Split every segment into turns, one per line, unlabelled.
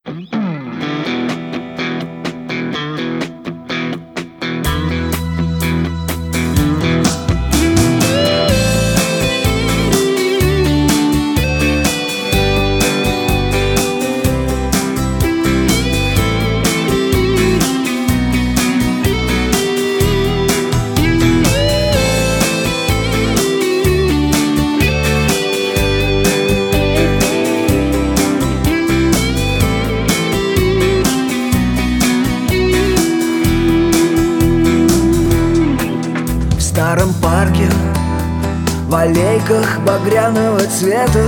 В старом парке, в аллейках багряного цвета,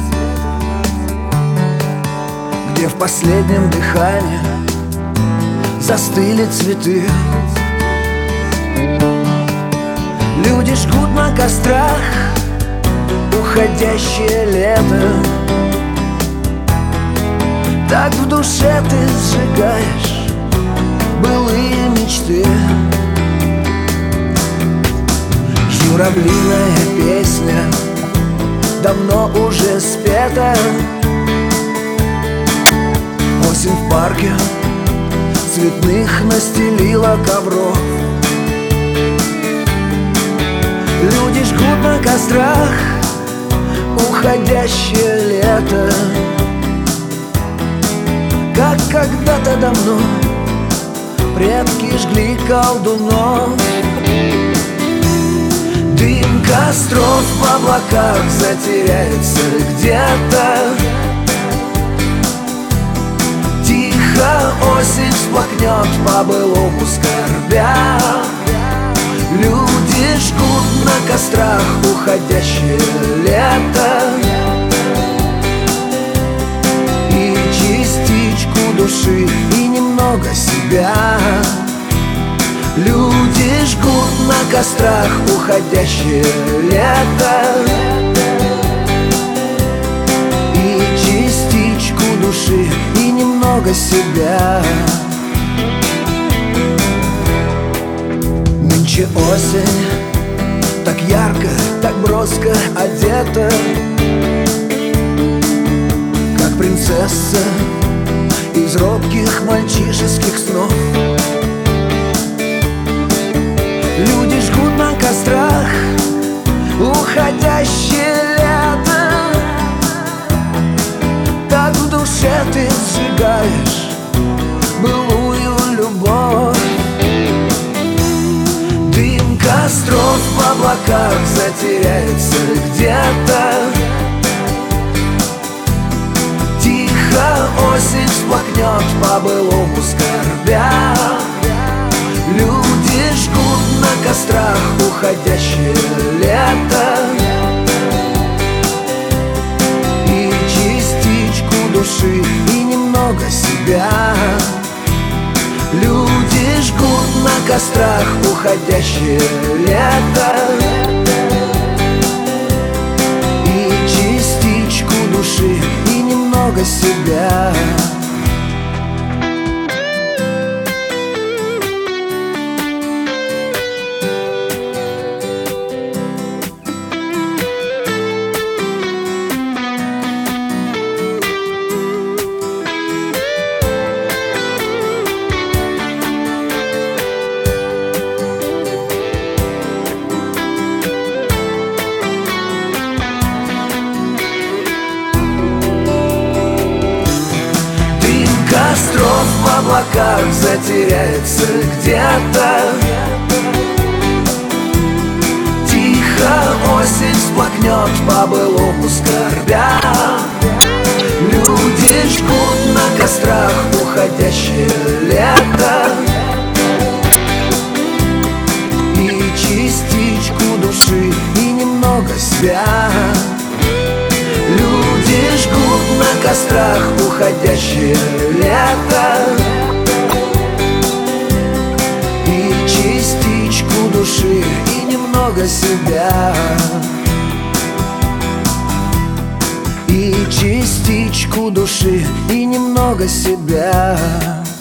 где в последнем дыхании застыли цветы. Люди жгут на кострах уходящее лето. Так в душе ты сжигаешь былые мечты. Журавлиная песня давно уже спета. Осень в парке цветных настелила ковров. Люди жгут на кострах уходящее лето. Как когда-то давно предки жгли колдунов. Дым костров в облаках затеряется где-то. Тихо осень всплакнет по-былому скорбя. Люди жгут на кострах уходящее лето. И частичку души, и немного себя. Люди жгут на кострах уходящее лето. И частичку души, и немного себя. Нынче осень так ярко, так броско одета, как принцесса из робких мальчишеских снов. Люди жгут на кострах уходящее лето. Так в душе ты сжигаешь былую любовь. Дым костров в облаках затеряется где-то. Тихо осень всплакнет по-былому скорбя. Люди жгут на кострах уходящее лето. И частичку души, и немного себя. Люди жгут на кострах уходящее лето. И частичку души, и немного себя. Костров в облаках затеряется где-то. Тихо осень всплакнет по-былому скорбя. Люди жгут на кострах уходящее лето. И частичку души, и немного себя. Люди жгут на кострах уходящее лето. И частичку души, и немного себя. И частичку души, и немного себя.